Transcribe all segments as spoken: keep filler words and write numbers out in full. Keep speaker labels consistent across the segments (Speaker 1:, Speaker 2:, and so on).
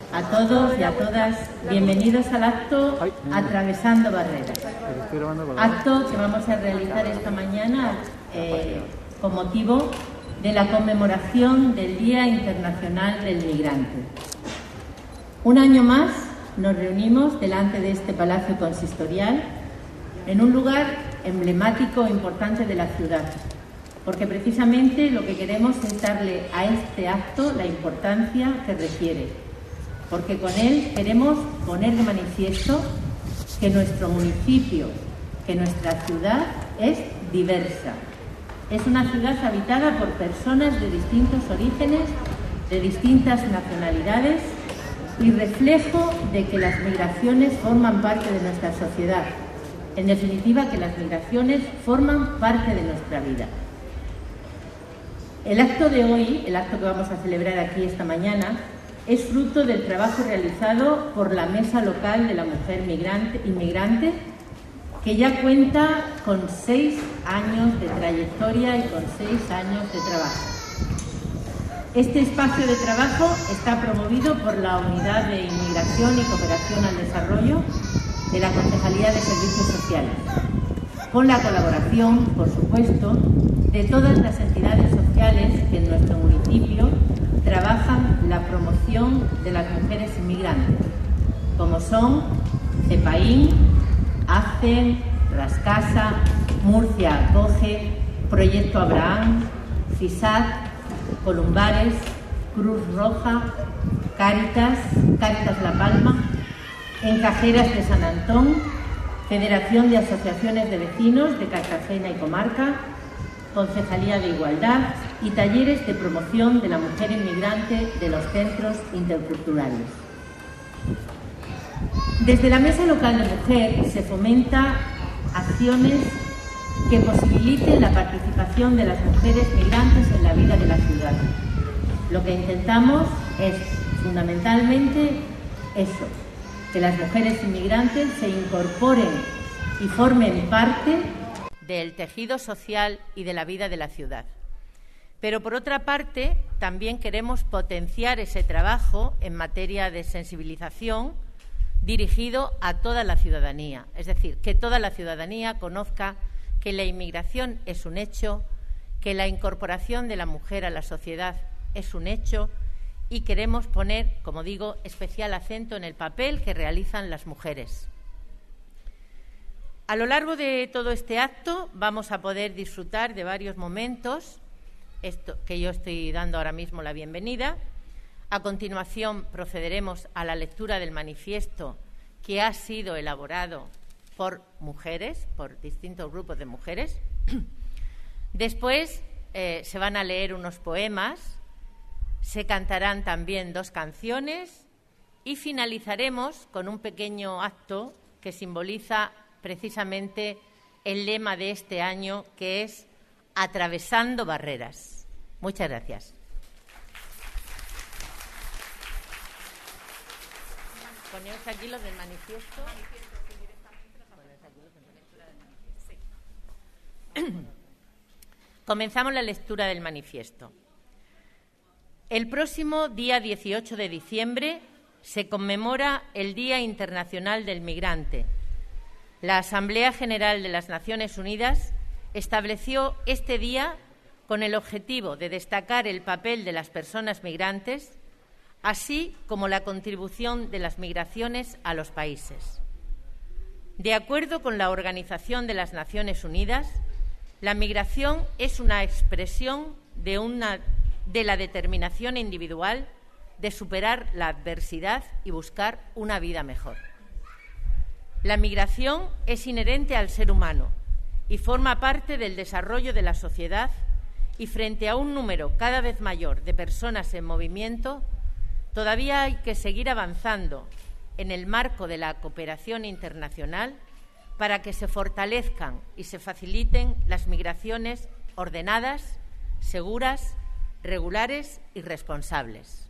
Speaker 1: A todos y a todas, bienvenidos al acto Atravesando Barreras. Acto que vamos a realizar esta mañana eh, con motivo de la conmemoración del Día Internacional del Migrante. Un año más nos reunimos delante de este Palacio Consistorial en un lugar emblemático e importante de la ciudad, porque precisamente lo que queremos es darle a este acto la importancia que requiere, porque con él queremos poner de manifiesto que nuestro municipio, que nuestra ciudad es diversa. Es una ciudad habitada por personas de distintos orígenes, de distintas nacionalidades y reflejo de que las migraciones forman parte de nuestra sociedad. En definitiva, que las migraciones forman parte de nuestra vida. El acto de hoy, el acto que vamos a celebrar aquí esta mañana, es fruto del trabajo realizado por la Mesa Local de la Mujer Migrante, Inmigrante, que ya cuenta con seis años de trayectoria y con seis años de trabajo. Este espacio de trabajo está promovido por la Unidad de Inmigración y Cooperación al Desarrollo de la Concejalía de Servicios Sociales, con la colaboración, por supuesto, de todas las entidades sociales que en nuestro municipio trabajan la promoción de las mujeres inmigrantes, como son CEPAIN, ACEN, Rascasa, Murcia Acoge, Proyecto Abraham, FISAD, Columbares, Cruz Roja, Cáritas, Cáritas La Palma, Encajeras de San Antón, Federación de Asociaciones de Vecinos de Cartagena y Comarca, Concejalía de Igualdad y talleres de promoción de la mujer inmigrante de los centros interculturales. Desde la Mesa Local de Mujer se fomenta acciones que posibiliten la participación de las mujeres migrantes en la vida de la ciudad. Lo que intentamos es fundamentalmente eso, que las mujeres inmigrantes se incorporen y formen parte del tejido social y de la vida de la ciudad. Pero, por otra parte, también queremos potenciar ese trabajo en materia de sensibilización dirigido a toda la ciudadanía, es decir, que toda la ciudadanía conozca que la inmigración es un hecho, que la incorporación de la mujer a la sociedad es un hecho y queremos poner, como digo, especial acento en el papel que realizan las mujeres. A lo largo de todo este acto vamos a poder disfrutar de varios momentos, esto que yo estoy dando ahora mismo la bienvenida. A continuación procederemos a la lectura del manifiesto que ha sido elaborado por mujeres, por distintos grupos de mujeres. Después eh, se van a leer unos poemas, se cantarán también dos canciones y finalizaremos con un pequeño acto que simboliza precisamente el lema de este año, que es Atravesando Barreras. Muchas gracias. Poneos aquí los del manifiesto. Comenzamos la lectura del manifiesto. El próximo día dieciocho de diciembre se conmemora el Día Internacional del Migrante. La Asamblea General de las Naciones Unidas estableció este día con el objetivo de destacar el papel de las personas migrantes, así como la contribución de las migraciones a los países. De acuerdo con la Organización de las Naciones Unidas, la migración es una expresión de, una, de la determinación individual de superar la adversidad y buscar una vida mejor. La migración es inherente al ser humano y forma parte del desarrollo de la sociedad, y frente a un número cada vez mayor de personas en movimiento, todavía hay que seguir avanzando en el marco de la cooperación internacional para que se fortalezcan y se faciliten las migraciones ordenadas, seguras, regulares y responsables.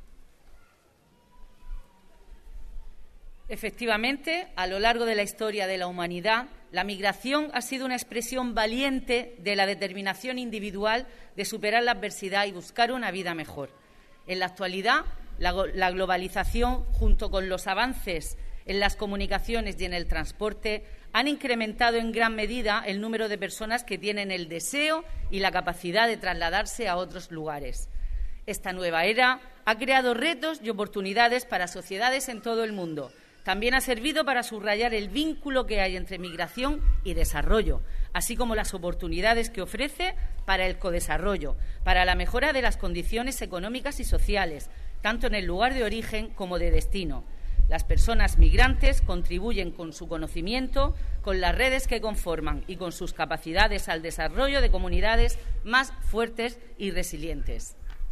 Speaker 2: Efectivamente, a lo largo de la historia de la humanidad, la migración ha sido una expresión valiente de la determinación individual de superar la adversidad y buscar una vida mejor. En la actualidad, La, la globalización, junto con los avances en las comunicaciones y en el transporte, han incrementado en gran medida el número de personas que tienen el deseo y la capacidad de trasladarse a otros lugares. Esta nueva era ha creado retos y oportunidades para sociedades en todo el mundo. También ha servido para subrayar el vínculo que hay entre migración y desarrollo, así como las oportunidades que ofrece para el codesarrollo, para la mejora de las condiciones económicas y sociales, tanto en el lugar de origen como de destino. Las personas migrantes contribuyen con su conocimiento, con las redes que conforman y con sus capacidades al desarrollo de comunidades más fuertes y resilientes.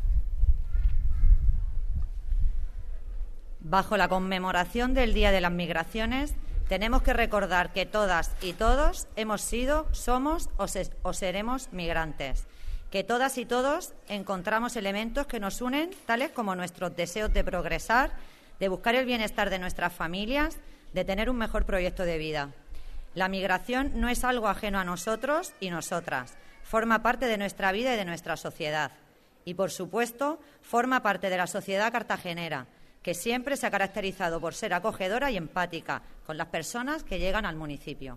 Speaker 3: Bajo la conmemoración del Día de las Migraciones, tenemos que recordar que todas y todos hemos sido, somos o, se, o seremos migrantes, que todas y todos encontramos elementos que nos unen, tales como nuestros deseos de progresar, de buscar el bienestar de nuestras familias, de tener un mejor proyecto de vida. La migración no es algo ajeno a nosotros y nosotras, forma parte de nuestra vida y de nuestra sociedad. Y, por supuesto, forma parte de la sociedad cartagenera, que siempre se ha caracterizado por ser acogedora y empática con las personas que llegan al municipio.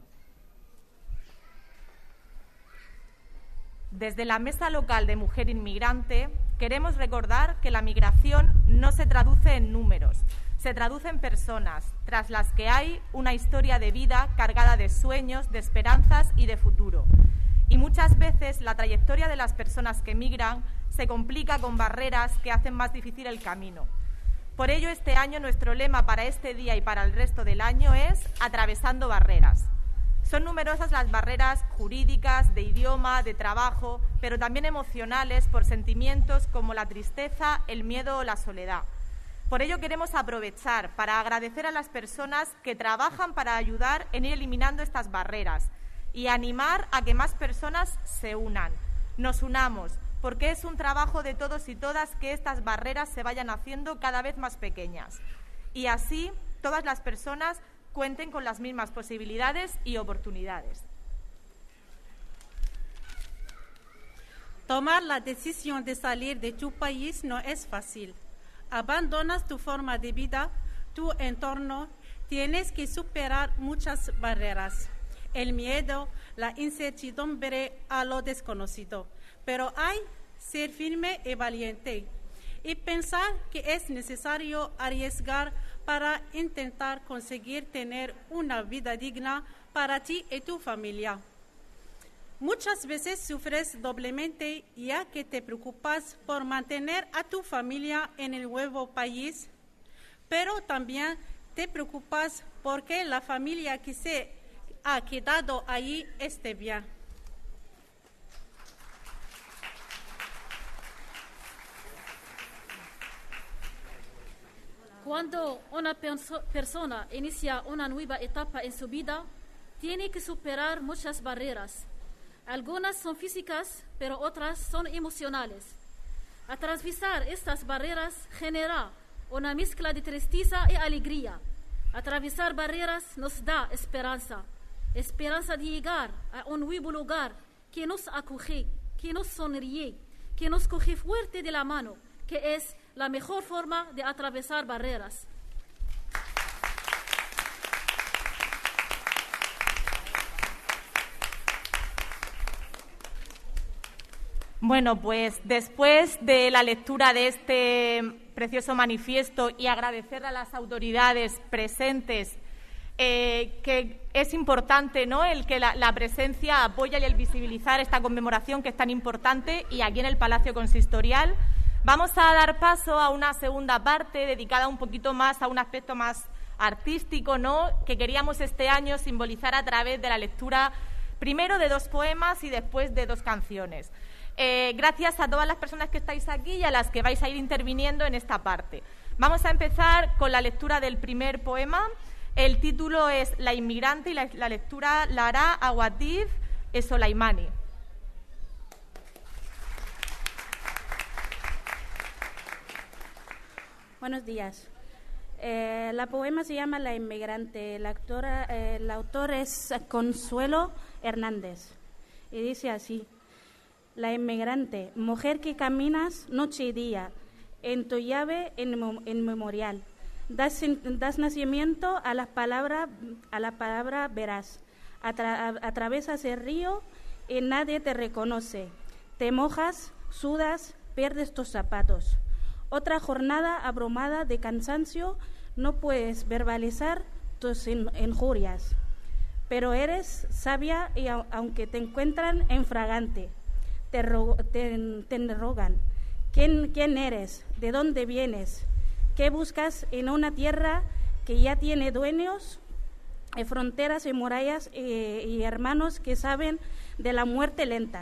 Speaker 4: Desde la Mesa Local de Mujer Inmigrante queremos recordar que la migración no se traduce en números, se traduce en personas, tras las que hay una historia de vida cargada de sueños, de esperanzas y de futuro. Y muchas veces la trayectoria de las personas que migran se complica con barreras que hacen más difícil el camino. Por ello, este año nuestro lema para este día y para el resto del año es Atravesando barreras. Son numerosas las barreras jurídicas, de idioma, de trabajo, pero también emocionales por sentimientos como la tristeza, el miedo o la soledad. Por ello queremos aprovechar para agradecer a las personas que trabajan para ayudar en ir eliminando estas barreras y animar a que más personas se unan. Nos unamos, porque es un trabajo de todos y todas que estas barreras se vayan haciendo cada vez más pequeñas y así todas las personas cuenten con las mismas posibilidades y oportunidades.
Speaker 5: Tomar la decisión de salir de tu país no es fácil. Abandonas tu forma de vida, tu entorno, tienes que superar muchas barreras. El miedo, la incertidumbre a lo desconocido. Pero hay ser firme y valiente y pensar que es necesario arriesgar para intentar conseguir tener una vida digna para ti y tu familia. Muchas veces sufres doblemente ya que te preocupas por mantener a tu familia en el nuevo país, pero también te preocupas porque la familia que se ha quedado allí esté bien.
Speaker 6: Cuando una perso- persona inicia una nueva etapa en su vida, tiene que superar muchas barreras. Algunas son físicas, pero otras son emocionales. Atravesar estas barreras genera una mezcla de tristeza y alegría. Atravesar barreras nos da esperanza, esperanza de llegar a un nuevo lugar que nos acoge, que nos sonríe, que nos coge fuerte de la mano, que es la mejor forma de atravesar barreras.
Speaker 4: Bueno, pues después de la lectura de este precioso manifiesto y agradecer a las autoridades presentes, eh, que es importante, ¿no?, el que la, la presencia apoya y el visibilizar esta conmemoración que es tan importante, y aquí en el Palacio Consistorial vamos a dar paso a una segunda parte dedicada un poquito más a un aspecto más artístico, ¿no?, que queríamos este año simbolizar a través de la lectura primero de dos poemas y después de dos canciones. Eh, gracias a todas las personas que estáis aquí y a las que vais a ir interviniendo en esta parte. Vamos a empezar con la lectura del primer poema. El título es La inmigrante y la, la lectura la hará Awatif Solaimani.
Speaker 7: Buenos días. Eh, la poema se llama La inmigrante. La, autora, eh, el autor es Consuelo Hernández y dice así: La inmigrante, mujer que caminas noche y día en tu llave en, en memorial. Das, das nacimiento a la palabra, a la palabra verás. Atra, atravesas el río y nadie te reconoce. Te mojas, sudas, pierdes tus zapatos. Otra jornada abrumada de cansancio, no puedes verbalizar tus injurias. Pero eres sabia y a, aunque te encuentran infragante, te, ro, te, te rogan. ¿Quién, ¿Quién eres? ¿De dónde vienes? ¿Qué buscas en una tierra que ya tiene dueños, eh, fronteras y murallas eh, y hermanos que saben de la muerte lenta?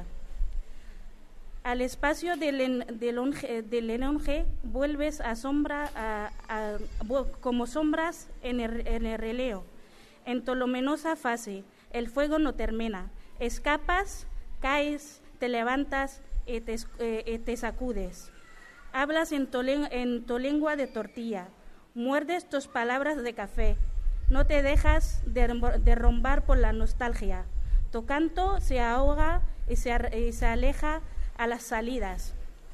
Speaker 7: Al espacio del, del, onge, del enonje vuelves a sombra, a, a, como sombras en el, en el releo. En tu luminosa fase, el fuego no termina. Escapas, caes, te levantas y te, eh, y te sacudes. Hablas en tu, en tu lengua de tortilla. Muerdes tus palabras de café. No te dejas derrumbar por la nostalgia. Tu canto se ahoga y se, y se aleja a las salidas.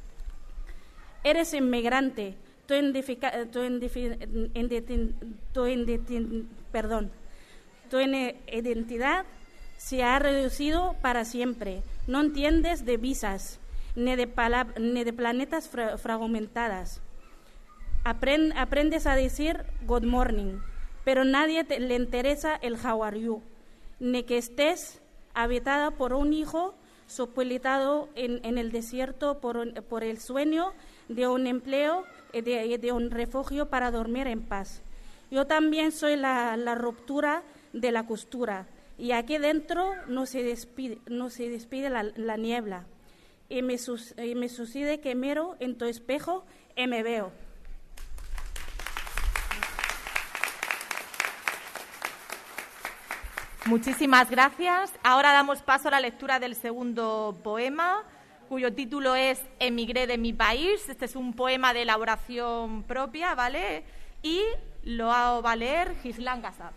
Speaker 7: Eres inmigrante. Tu, indifica, tu, indifi, inditi, tu, inditi, perdón. Tu identidad se ha reducido para siempre. No entiendes de visas, ni de, palab- ni de planetas fra- fragmentadas. Aprend- aprendes a decir good morning, pero nadie te, le interesa el how are you, ni que estés habitada por un hijo suplicado en, en el desierto por, un, por el sueño de un empleo y de, de un refugio para dormir en paz. Yo también soy la, la ruptura de la costura, y aquí dentro no se despide, no se despide la, la niebla, y me, sus, y me sucede que miro en tu espejo y me veo.
Speaker 4: Muchísimas gracias. Ahora damos paso a la lectura del segundo poema, cuyo título es Emigré de mi país. Este es un poema de elaboración propia, ¿vale? Y lo va a leer Gislan Gassab.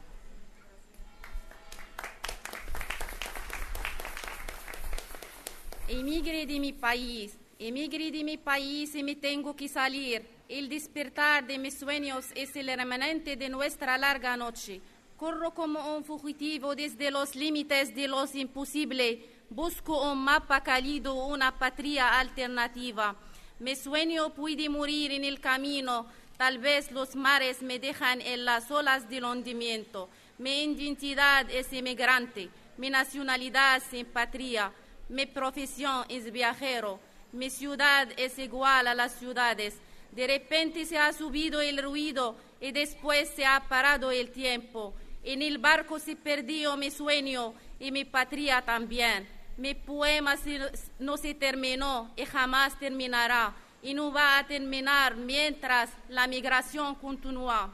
Speaker 8: Emigré de mi país, emigré de mi país y me tengo que salir. El despertar de mis sueños es el remanente de nuestra larga noche. Corro como un fugitivo desde los límites de lo imposible. Busco un mapa cálido, una patria alternativa. Mi sueño puede morir en el camino. Tal vez los mares me dejan en las olas del hundimiento. Mi identidad es inmigrante, mi nacionalidad sin patria. Mi profesión es viajero, mi ciudad es igual a las ciudades. De repente se ha subido el ruido y después se ha parado el tiempo. En el barco se perdió mi sueño y mi patria también. Mi poema no se terminó y jamás terminará. Y no va a terminar mientras la migración continúa.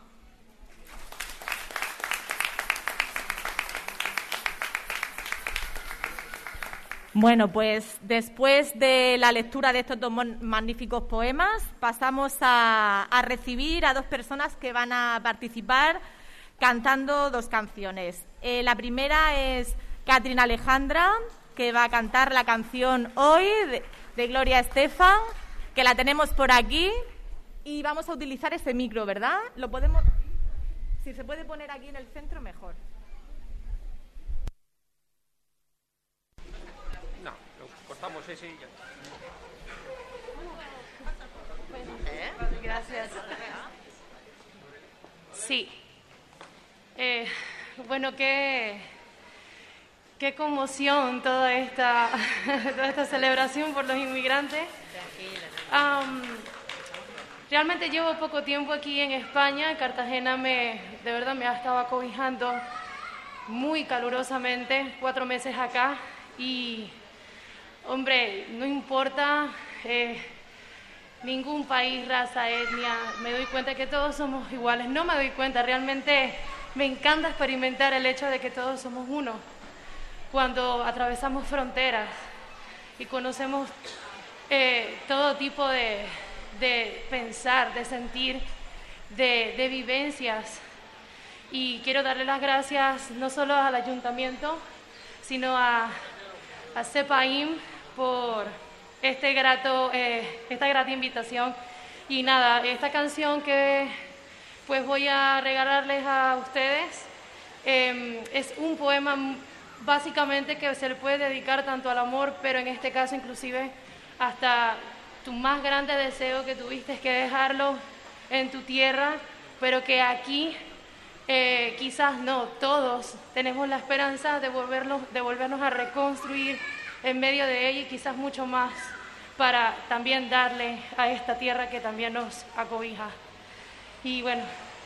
Speaker 4: Bueno, pues después de la lectura de estos dos magníficos poemas, pasamos a, a recibir a dos personas que van a participar cantando dos canciones. Eh, la primera es Catherine Alejandra, que va a cantar la canción Hoy de, de Gloria Estefan, que la tenemos por aquí, y vamos a utilizar ese micro, ¿verdad? Lo podemos, si se puede poner aquí en el centro, mejor.
Speaker 9: Cortamos ese y ya.
Speaker 10: ¿Eh? Gracias. Sí. Eh, bueno, qué, qué conmoción toda esta, toda esta celebración por los inmigrantes. Um, realmente llevo poco tiempo aquí en España. Cartagena me, de verdad me ha estado acobijando muy calurosamente, cuatro meses acá, y hombre, no importa eh, ningún país, raza, etnia, me doy cuenta que todos somos iguales. No me doy cuenta, realmente me encanta experimentar el hecho de que todos somos uno. Cuando atravesamos fronteras y conocemos eh, todo tipo de, de pensar, de sentir, de, de vivencias. Y quiero darle las gracias no solo al ayuntamiento, sino a, a CEPAIM por este grato, eh, esta grata invitación Y nada, esta canción que pues voy a regalarles a ustedes eh, es un poema básicamente que se le puede dedicar tanto al amor, pero en este caso inclusive hasta tu más grande deseo que tuviste que dejarlo en tu tierra, pero que aquí eh, quizás no, todos tenemos la esperanza de volvernos, de volvernos a reconstruir en medio de ella y quizás mucho más para también darle a esta tierra que también nos acobija. Y bueno,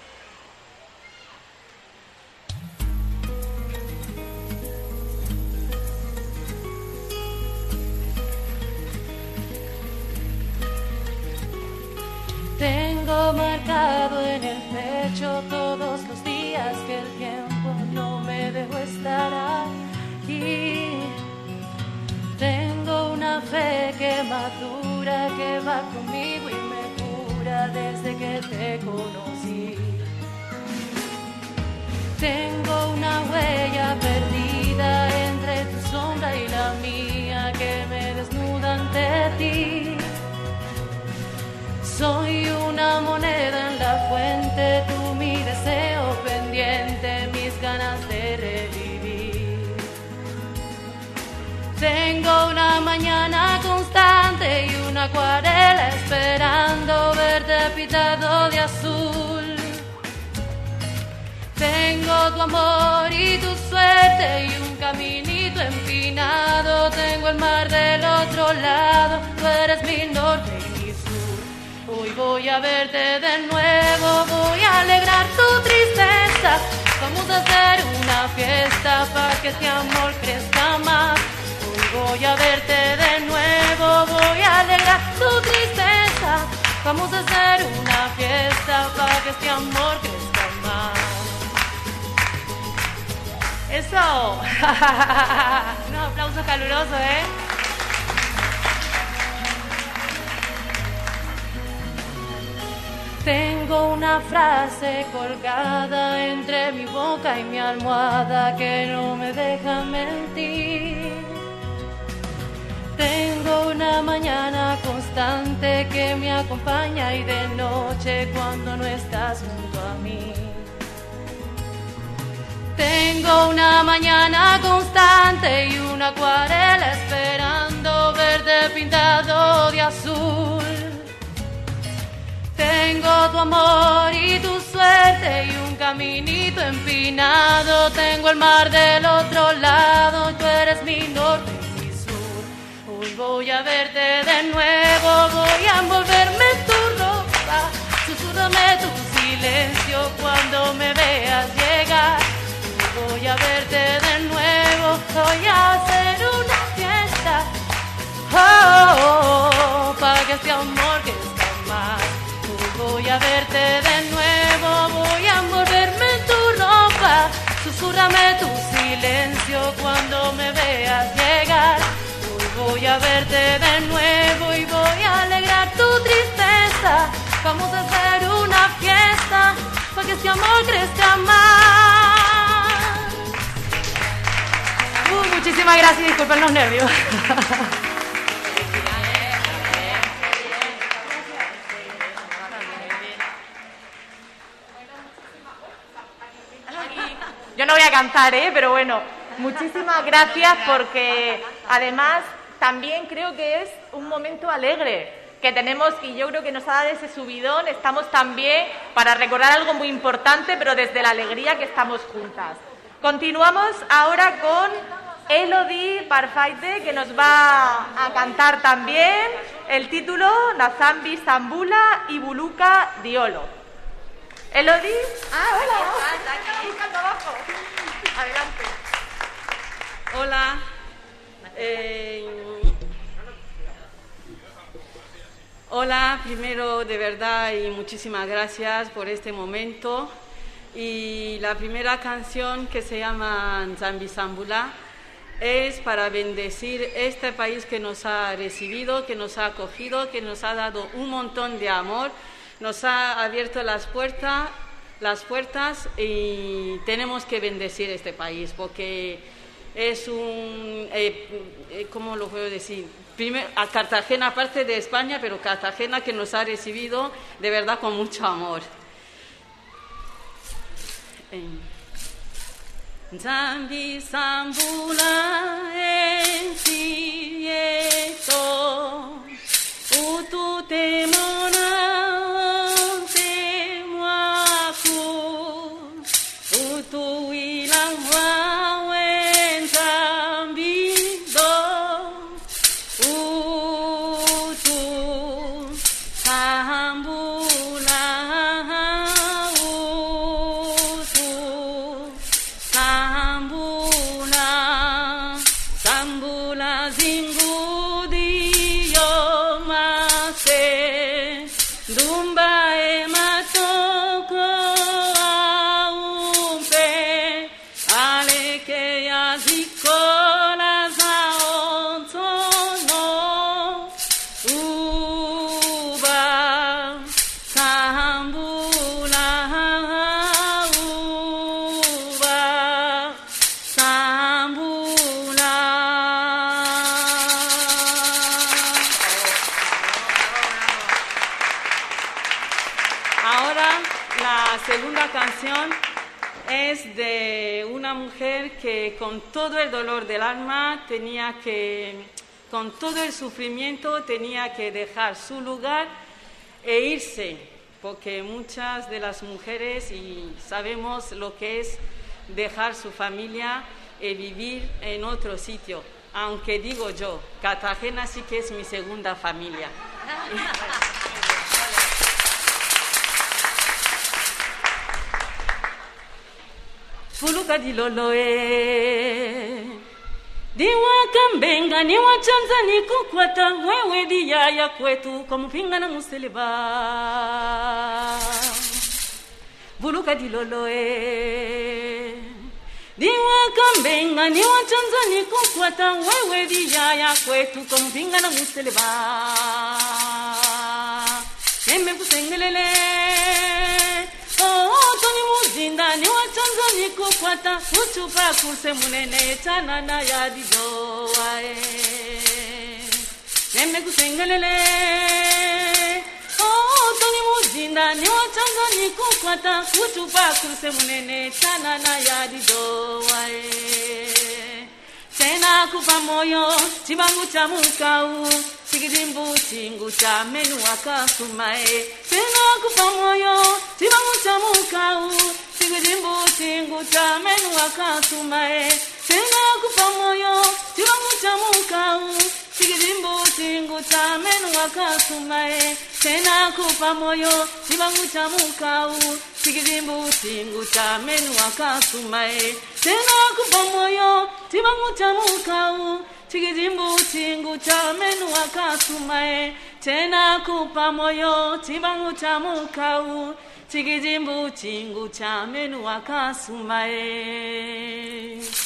Speaker 10: tengo marcado en el pecho todos los días que el tiempo no me dejó estar aquí. Tengo una fe que madura, que va conmigo y me cura desde que te conocí. Tengo una huella perdida entre tu sombra y la mía que me desnuda ante ti. Soy una moneda en la fuente, tú mi deseo pendiente, mis ganas de revivir. Tengo una mañana constante y una acuarela esperando verte pintado de azul. Tengo tu amor y tu suerte y un caminito empinado. Tengo el mar del otro lado, tú eres mi norte y mi sur. Hoy voy a verte de nuevo, voy a alegrar tu tristeza. Vamos a hacer una fiesta para que este amor crezca más. Hoy voy a verte de nuevo, voy a alegrar tu tristeza. Vamos a hacer una fiesta para que este amor crezca más. ¡Eso! Un aplauso caluroso, ¿eh? Tengo una frase colgada entre mi boca y mi almohada que no me deja mentir. Tengo una mañana constante que me acompaña y de noche cuando no estás junto a mí. Tengo una mañana constante y una acuarela esperando verte pintado de azul. Tengo tu amor y tu suerte y un caminito empinado. Tengo el mar del otro lado, tú eres mi norte y mi sur. Hoy voy a verte de nuevo, voy a envolverme en tu ropa. Susúrrame tu silencio cuando me veas llegar. Hoy voy a verte de nuevo, voy a hacer una fiesta. Oh, oh, oh, para que este amor crezca más. Voy a verte de nuevo, voy a envolverme en tu ropa. Susúrrame tu silencio cuando me veas llegar. Hoy voy a verte de nuevo y voy a alegrar tu tristeza. Vamos a hacer una fiesta para que este amor crezca más. Uh, muchísimas gracias, disculpen los nervios. Yo no voy a cantar, ¿eh? Pero bueno, muchísimas gracias porque además también creo que es un momento alegre que tenemos y yo creo que nos ha dado ese subidón. Estamos también para recordar algo muy importante, pero desde la alegría que estamos juntas. Continuamos ahora con Elodie Parfaite, que nos va a cantar también el título Nazambi Zambula y Buluka Diolo. Elodie. Ah, hola. Buscando abajo. Adelante.
Speaker 11: Hola. Eh, hola, primero de verdad y muchísimas gracias por este momento. Y la primera canción que se llama Nazambi Zambula es para bendecir este país que nos ha recibido, que nos ha acogido, que nos ha dado un montón de amor. Nos ha abierto las puertas, las puertas y tenemos que bendecir este país porque es un, eh, ¿cómo lo puedo decir? primero, a Cartagena, aparte de España, pero Cartagena que nos ha recibido de verdad con mucho amor. Nzambi sambula ensieto utu temona temwaku utu ilangwa wenzambi do utu sambula utu sambula sambula zingudi yo mase dumba e matoko aumpe aleke ya zikola za ontono uba sambula uba sambula. Ahora la segunda canción es de una mujer que con todo el dolor del alma tenía que, con todo el sufrimiento tenía que dejar su lugar e irse, porque muchas de las mujeres y sabemos lo que es dejar su familia y vivir en otro sitio, aunque digo yo, Cartagena sí que es mi segunda familia. Fuluka di loloe diwa kambenga ni wa Tanzania kukwata wewe di yaya kwetu kumupinga na museleba. Fuluka di loloe diwa kambenga ni wa Tanzania kukwata wewe di yaya kwetu kumupinga na museleba. Neme kusengelele oh toni muzinda ni wa Tanzania kukwata kuchupa kuse munene tana na yadido wae neme kusengelele oh toni muzinda ni wa Tanzania kukwata kuchupa kuse munene tana na yadido wae tena kupa moyo chibangu cha mukau chigidimbu chingu cha menu wakasumae tena kupa moyo chibangu cha mukau chigidimbu chingu cha menu wakasumae tena kupa moyo chibangu cha mukau chigidimbu chingu cha menu wakasumae tena kupa moyo chibangu cha mukau chigidimbu chingu cha menu wakasumae tena kupa moyo chibangu cha mukau chigidimbu chingu cha menu wakasumae tena kupa moyo chibangu cha mukau chigidimbu chingu cha menu wakasumae.